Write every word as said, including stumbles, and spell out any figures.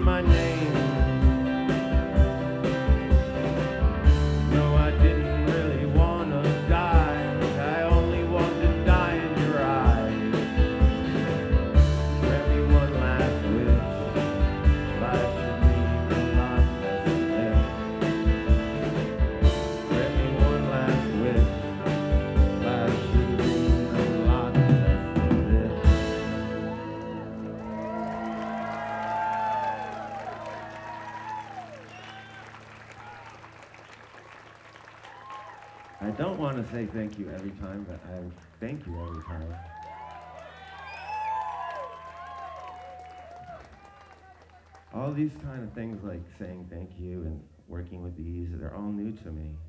my name. No, I didn't really want to die. I only want to die in your eyes. Grant me one last wish. Life should leave a lot less than this. Grant me one last wish. Life should leave a lot less than this. I don't want to say thank you every time, but I thank you every time. All these kind of things like saying thank you and working with these, they're all new to me.